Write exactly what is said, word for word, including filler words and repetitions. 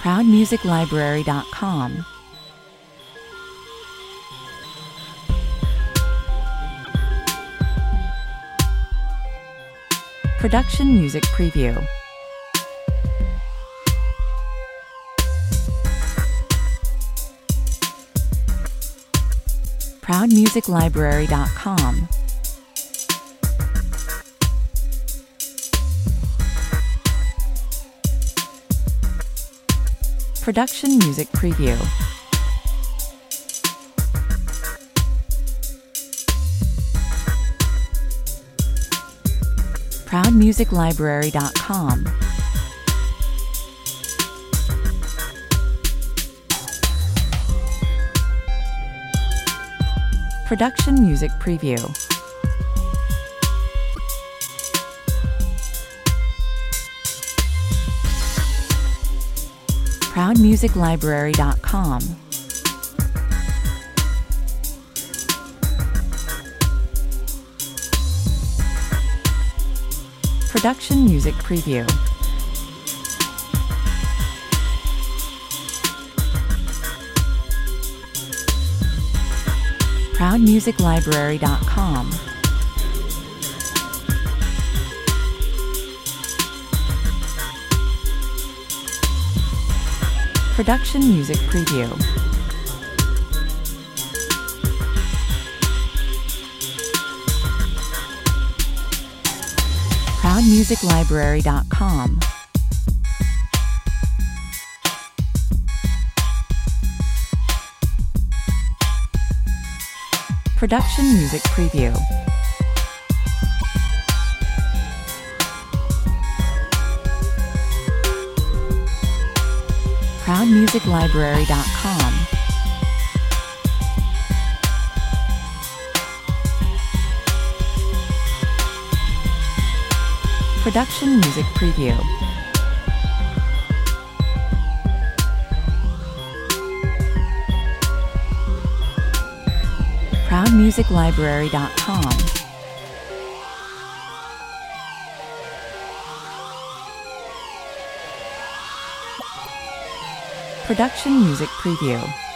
proud music library dot com. Production Music Preview. proud music library dot com. Production Music Preview. proud music library dot com. Production Music Preview. proud music library dot com. Production Music Preview. proud music library dot com. Production Music Preview. proud music library dot com. Production Music Preview. proud music library dot com. Production Music Preview. proud music library dot com. Production Music Preview.